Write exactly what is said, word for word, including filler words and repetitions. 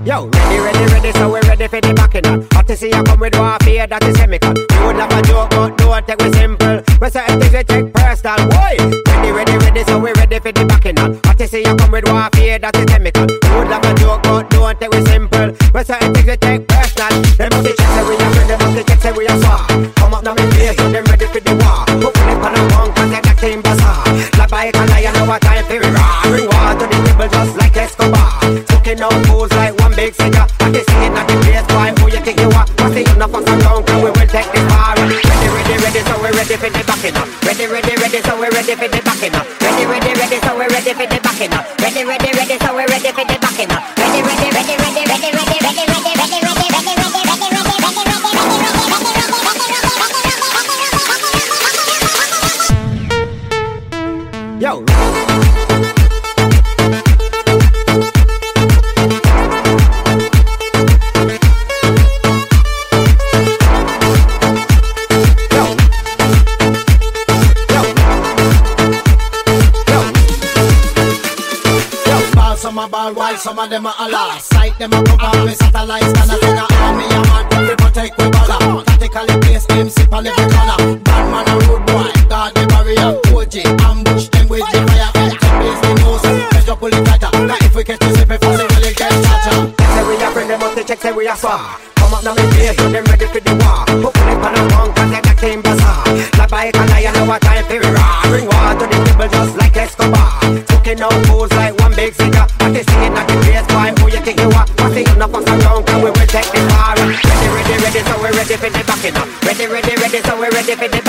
Yo, ready, ready, ready, so we're ready for the backing up. Hot to see you come with warfare, that is chemical. You would love a joke, but don't take we simple. We certain things we take personal, boy. Ready, ready, ready, so we're ready for the backing up. Hot to see you come with warfare, that is chemical. You would love a joke, but don't take we simple. We certain things we take personal. Them must be check, say we are friend, them must be check, say we are swap. Come up now, me face, so them ready for the war. Put it on a punk, cause they got team bazaar. La bike and I know what time for we raw. Bring war to the table just like Escobar. Cooking out fools like one big cigar. I can see it at the place, why who you think you are? What's the enough of some down, cause we will take this far. Ready, ready, ready, so we're ready for the backing up. Ready, ready, ready, so we're ready for the backing up. Ready, ready, ready, so we're ready for the backing up. Ready, ready, ready, so we're ready for the backing up. Ready, ready, ready, ready, ready, ready, ready, ready, ready, ready, ready, ready, ready, ready, Yo. Some a ball while some of them a Allah. Sight them a cover me satellites and a thing a army a man. We protect we baller. Tactically place him sip on every corner. Bad man a road boy, guard the barrier. O G ambush them with the fire. Take place the nose, let's just pull it tighter. Now if we catch you slip it fast, we'll get toucher. Say we a friend, them must check, say we a swap. Come up now me face, so them ready for the war. Put it on a punk, cause they got team bazaar. La bike and I know what time for we raw. Bring war to the table just like Escobar. Cooking out fools like one big cigar. I can see it at the place, why who you think you are? What's the enough of some down, cause we will take this far. Ready, ready, ready, so we're ready for the backing up. Ready, ready, ready, so we're ready for the